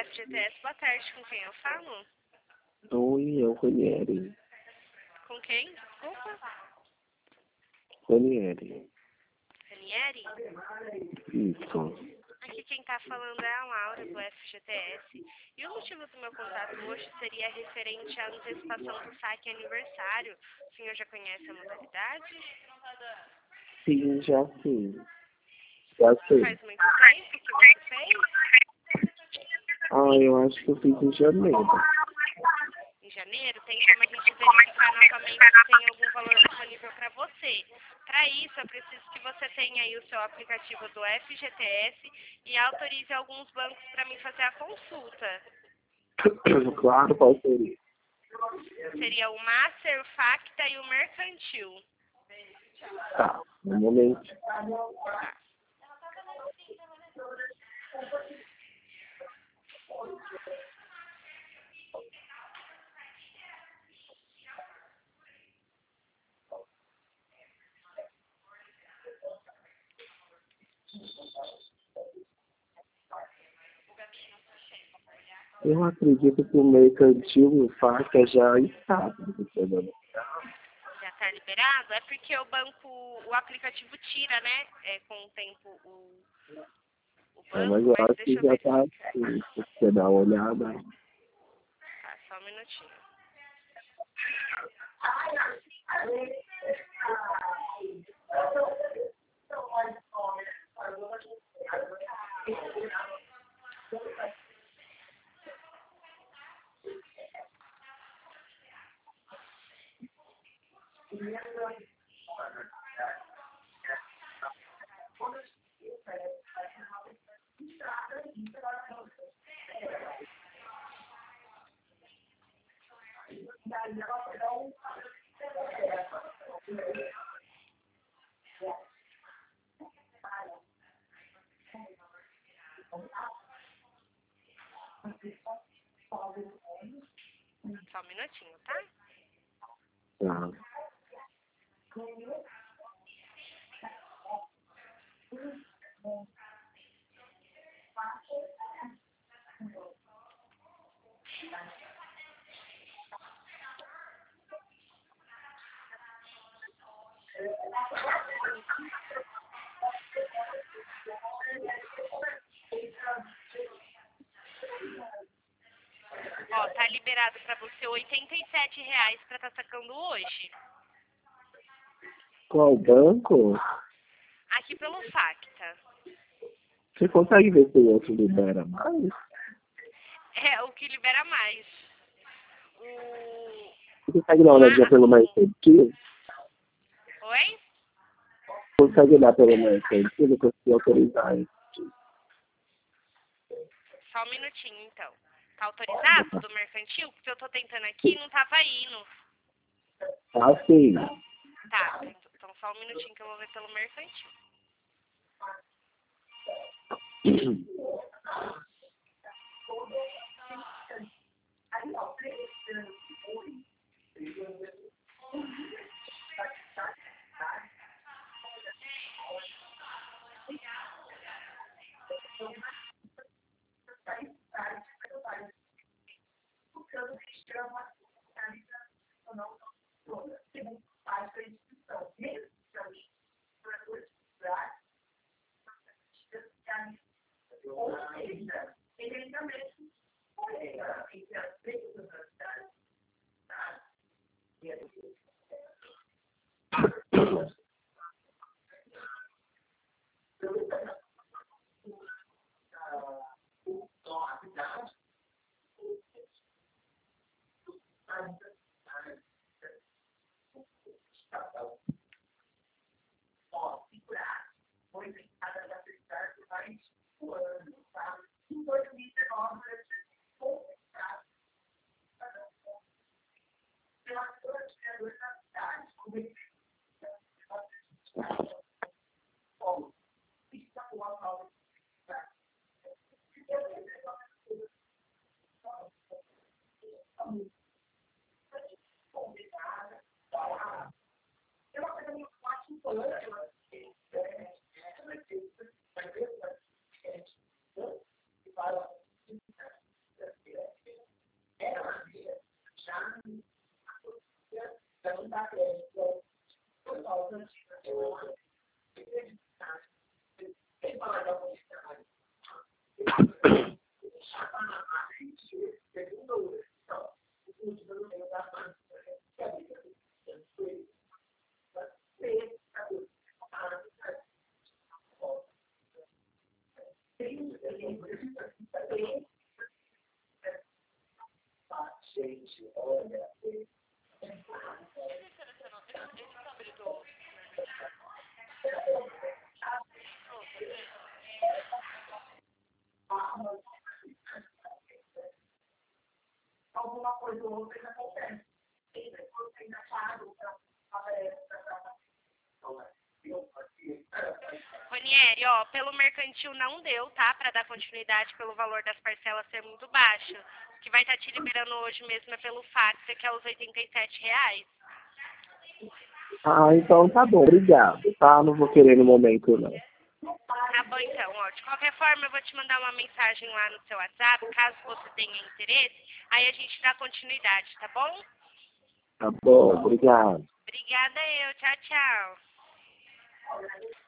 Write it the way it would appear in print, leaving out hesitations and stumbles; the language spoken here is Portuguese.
FGTS, boa tarde, com quem eu falo? Oi, é o Ranieri. Com quem? Desculpa. Ranieri. Ranieri? Isso. Aqui quem tá falando é a Laura, do FGTS. E o motivo do meu contato hoje seria referente à antecipação do saque aniversário. O senhor já conhece a modalidade? Sim, já sim. Já sei. Faz muito tempo que você fez? Eu acho que eu fiz em janeiro. Em janeiro, tem como a gente verificar novamente se tem algum valor disponível para você. Para isso, eu preciso que você tenha aí o seu aplicativo do FGTS e autorize alguns bancos para mim fazer a consulta. Claro, qual seria? Seria o Master, o Facta e o Mercantil. Tá, um momento. Tá. Eu acredito que o mercantil e o faca já está. Já está liberado? É porque o banco, o aplicativo tira, né? Com o tempo o Mas banco, eu mas acho deixa que eu já ver. está assim. Se você dar uma olhada. Tá, só um minutinho. Só um minutinho, tá? Tá. Ó, tá liberado pra você R$ 87 pra estar sacando hoje. Qual banco? Aqui pelo Facta. Você consegue ver se o outro libera mais? É o que libera mais. O... Você consegue dar uma olhadinha pelo mercantil? Oi? Consegue olhar pelo mercantil? Eu consigo autorizar isso. Só um minutinho, então. Tá autorizado do mercantil? Porque eu tô tentando aqui e não tava indo. Tá sim. Tá, então só um minutinho que eu vou ver pelo mercantil. Ronieri, ó, pelo mercantil não deu, tá? Para dar continuidade pelo valor das parcelas ser muito baixo. O que vai estar te liberando hoje mesmo é pelo fax, que é os R$ 87. Ah, então tá bom, obrigado, tá? Não vou querer no momento, não. Tá bom, então, ó. De qualquer forma, eu vou te mandar uma mensagem lá no seu WhatsApp, caso você tenha interesse. Aí a gente dá continuidade, tá bom? Tá bom, obrigado. Obrigada eu. Tchau, tchau.